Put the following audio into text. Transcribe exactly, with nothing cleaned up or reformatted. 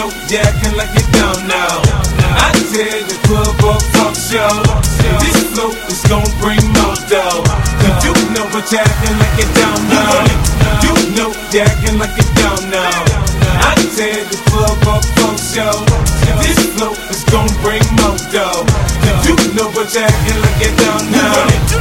know you acting like you don't know. I tell the club up talk show, this flow is gon' bring more dough. You know what you acting like you don't know. You know you acting like you don't know. I tell the club up talk show, this flow is gon' bring more dough. You know what you acting like you don't know.